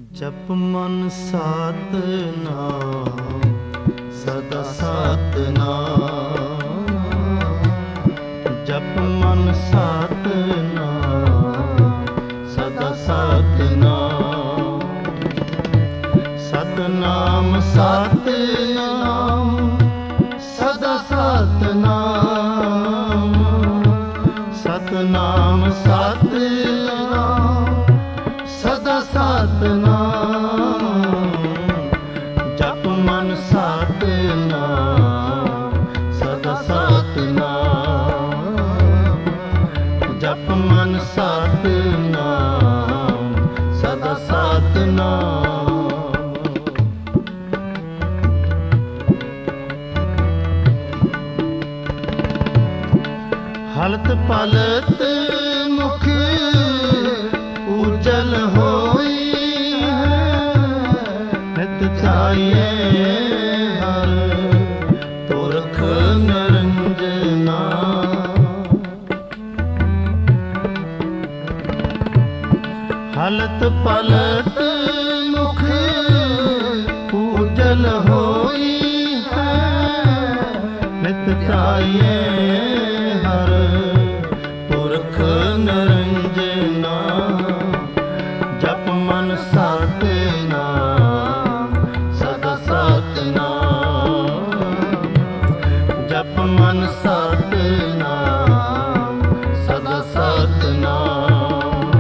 ਜਪ ਮਨ ਸਤਿਨਾਮ ਸਦਾ ਸਤਿਨਾਮ। ਜਪ ਮਨ ਸਤਿਨਾਮ ਸਦਾ ਸਤਿਨਾਮ। ਸਤਿਨਾਮ ਸਤਿਨਾਮ ਸਦਾ ਸਤਿਨਾਮ। ਸਤਿਨਾਮ ਸਤਿਨਾਮ ਸਦਾ ਸਤਿਨਾਮ। ਜਪ ਮਨ ਸਤਿਨਾਮ ਸਦਾ ਸਤਿਨਾਮ। ਜਪ ਮਨ ਸਤਿਨਾਮ ਸਦਾ ਸਤਿਨਾਮ। ਹਲਤ ਪਲਤ ਮੁਖ ਉਜਲ ਹੋਈ ਹੈ। ਨਿਤ ਜਾਈਏ ਹਰ ਪੁਰਖ ਨਿਰੰਜਨਾ। ਹਲਤ ਪਲਤ ਮੁਖ ਉਜਲ ਹੋਈ ਹੈ। ਨਿਤ ਜਾਈਏ ਹਰ ਪੁਰਖ ਨਿਰੰਜਨਾ। ਜਪ ਮਨ ਸਤਿਨਾਮ ਸਦਾ ਸਤਿਨਾਮ। ਜਪ ਮਨ ਸਤਿਨਾਮ ਸਦਾ ਸਤਿਨਾਮ।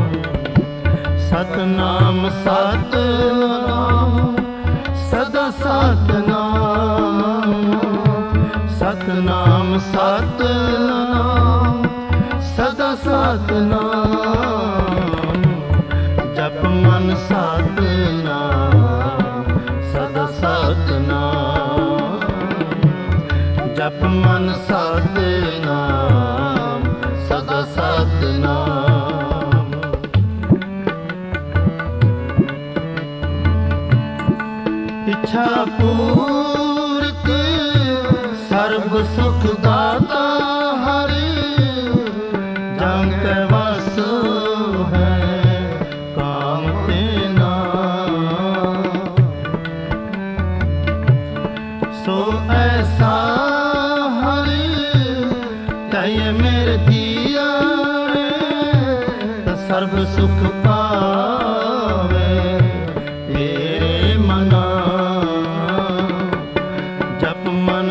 ਸਤਿਨਾਮ ਸਤਿਨਾਮ ਸਦਾ ਸਤਿਨਾਮ। ਸਤਿਨਾਮ ਸਤਿਨਾਮ ਸਦਾ ਸਤਿਨਾਮ। ਜਪ ਮਨ ਸਤਿਨਾਮ ਸਦਾ ਸਤਿਨਾਮ। ਜਪ ਮਨ ਸਤਿਨਾਮ ਸਦਾ ਸਤਿਨਾਮ। ਇੱਛਾ ਪੂਰਕ ਸਰਬ ਸੁਖ ਦਾਤਾ ਹਰਿ। ਜਮ ਕੈ ਵਸ ਹੈ ਕਾਮ ਤੇਨਾ। ਸੋ ਐਸਾ ਹਰਿ ਕਹੇ ਮੇਰੇ ਜੀਆ ਤਾ ਸਰਬ ਸੁਖ ਪਾਵੇ ਮੇਰੇ ਮਨਾ। ਜਪ ਮਨ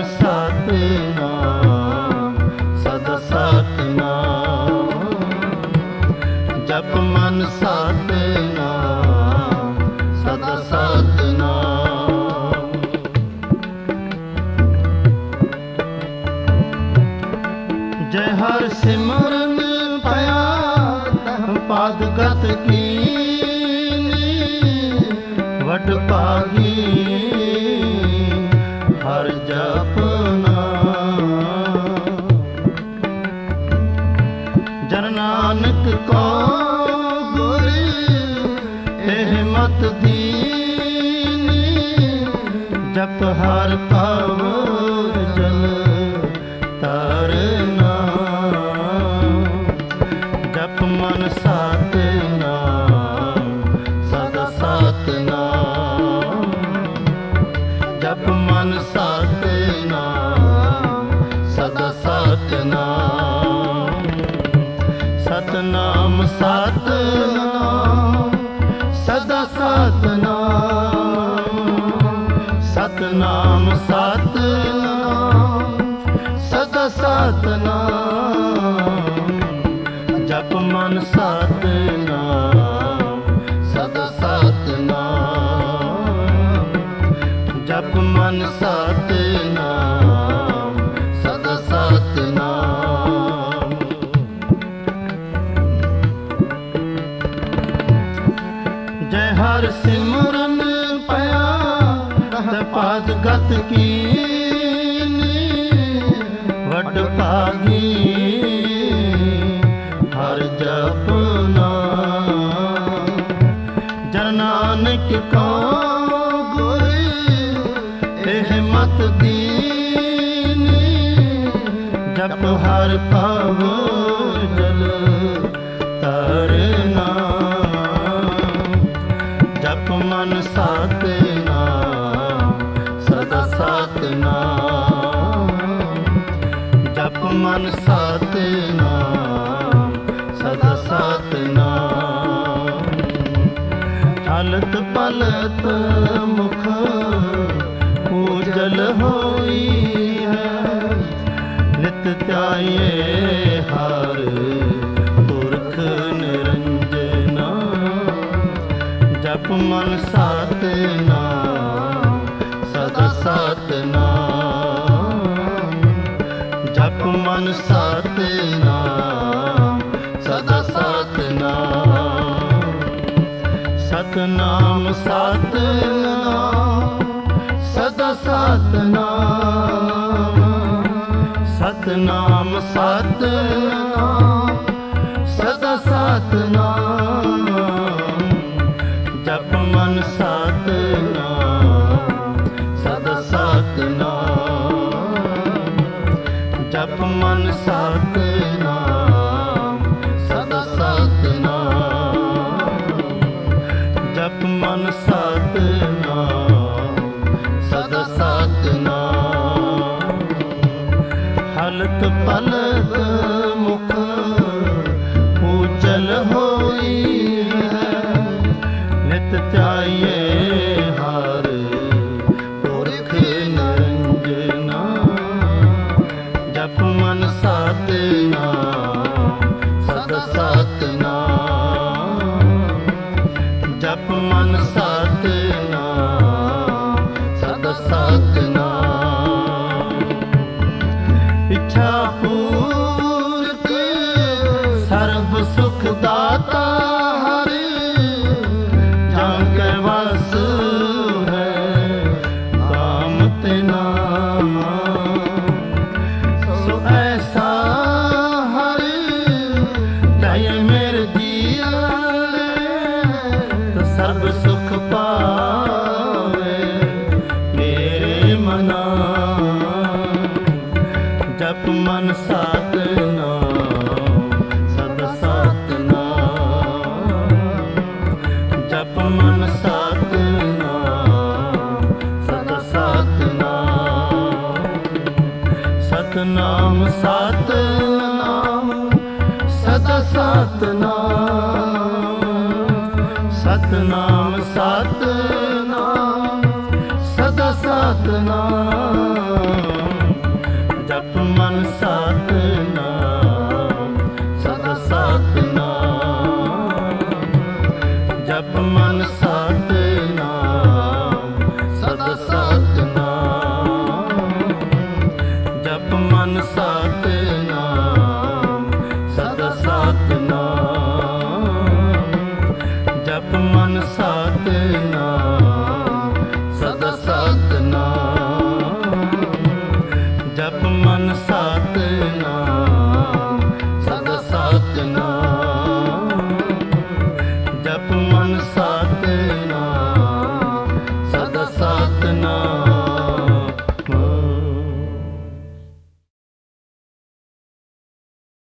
ਸਤਿਨਾਮ ਸਦਾ ਸਤਿਨਾਮ। ਜਪ ਮਨ ਸਤਿਨਾਮ ਸਦਾ ਸਤਿਨਾਮ। ਜੈ ਹਰਿ ਸਿਮਰਨ ਪਾਇਆ ਪਾਦ ਗਤ ਕੀਨੀ। ਵਡ ਭਾਗੀ ਹਰ ਜਪਨਾ। ਜਨ ਨਾਨਕ ਕੋ ਗੁਰ ਇਹ ਮਤ ਦੀਨੀ। ਜਪ ਹਰ ਭਵ ਜਲ ਤਰਨਾ। ਜਪ ਮਨ ਸਤਿਨਾਮ ਸਦਾ ਸਤਿਨਾਮ। ਜਪ ਮਨ ਸਤਿਨਾਮ ਸਦਾ ਸਤਿਨਾਮ। ਸਤਿਨਾਮ ਸਤਿਨਾਮ ਸਦਾ ਸਤਿਨਾਮ। ਸਤਿਨਾਮ ਸਤਿਨਾਮ ਸਦਾ ਸਤਿਨਾਮ। ਜਪ ਮਨ ਸਤਿਨਾਮ ਸਦਾ ਸਤਿਨਾਮ। ਜਪ ਮਨ ਸਤਿਨਾਮ ਸਦਾ ਸਤਿਨਾਮ। ਜੈ ਹਰਿ ਸਿਮਰਨ ਪਾਇਆ ਪਾਦ ਗਤ ਕੀਨੀ। ਵਡ ਭਾਗੀ ਹਰ ਜਪਨਾ। ਜਨ ਨਾਨਕ ਕੋ ਗੁਰ ਇਹ ਮਤ ਦੀਨੀ। ਜਪ ਹਰ ਭਵ ਜਲ ਤਰਨਾ। ਜਪ ਮਨ ਸਤਿਨਾਮ ਸਦਾ ਸਤਿਨਾਮ। ਜਪ ਮਨ ਸਤਿਨਾਮ ਸਦਾ ਸਤਿਨਾਮ। ਹਲਤ ਪਲਤ ਮੁਖ ਉਜਲ ਹੋਈ ਹੈ, ਨਿਤ ਧਿਆਏ ਹਰ ਪੁਰਖ ਨਿਰੰਜਨਾ। ਜਪ ਮਨ ਸਤਿਨਾਮ ਸਦਾ ਸਤਿਨਾਮ। ਜਪ ਮਨ ਸਤਿਨਾਮ ਸਦਾ ਸਤਿਨਾਮ। ਸਤਿਨਾਮ ਸਤਿਨਾਮ ਸਦਾ ਸਤਿਨਾਮ। ਸਤਿਨਾਮ ਸਤਿਨਾਮ ਸਦਾ ਸਤਿਨਾਮ। ਜਪ ਮਨ ਸਤਿਨਾਮ ਸਦਾ ਸਤਿਨਾਮ। ਜਪ ਮਨ ਸਤਿਨਾਮ ਸਦਾ ਸਤਿਨਾਮ। ਜਪ ਮਨ ਸਤਿਨਾਮ ਸਦਾ ਸਤਿਨਾਮ। ਹਲਤ ਪਲਤ ਮੁਖ ਉਜਲ ਹੋਈ ਹੈ, ਨਿਤ ਧਿਆਏ ਹਰ ਪੁਰਖ ਨਿਰੰਜਨਾ। ਜਪ ਮਨ ਸਤਿਨਾਮ ਸਦਾ ਸਤਿਨਾਮ। ਜਪ ਮਨ ਸਤਿਨਾਮ ਸਦਾ ਸਤਿਨਾਮ। ਇੱਛਾ ਪੂਰਤ ਸਰਬ ਸੁਖ ਦਾਤਾ ਹਰਿ, ਜਾਂ ਕੈ ਵਸ ਹੈ ਕਾਮ ਤੇ ਨਾਮ। ਸੋ ਐਸਾ ਹਰਿ ਦਇਆ ਮੇਰੇ ਜੀਆ, ਤਾਂ ਸਰਬ ਸੁਖ ਪਾਵੇ ਮੇਰੇ ਮਨਾ। ਜਪ ਮਨ ਸਤਿਨਾਮ ਸਦਾ ਸਤਿਨਾਮ। ਜਪ ਮਨ ਸਤਿਨਾਮ ਸਦਾ ਸਤਿਨਾਮ। ਸਤਿਨਾਮ ਸਤਿਨਾਮ ਸਦਾ ਸਤਿਨਾਮ। ਸਤਿਨਾਮ ਸਤਿਨਾਮ ਸਦਾ ਸਤਿਨਾਮ। ਜਪ ਮਨ ਸਤਿਨਾਮ ਸਦਾ ਸਤਿਨਾਮ। ਜਪ ਮਨ ਸਤਿਨਾਮ ਸਦਾ ਸਤਿਨਾਮ। ਜਪ ਮਨ ਸਤਿਨਾਮ ਸਦਾ ਸਤਿਨਾਮ। ਜਪ ਮਨ ਸਤਿਨਾਮ ਸਦਾ ਸਤਿਨਾਮ। ਜਪ ਮਨ ਸਤਿਨਾਮ ਸਦਾ ਸਤਿਨਾਮ। ਜਪ ਮਨ ਸਤਿਨਾਮ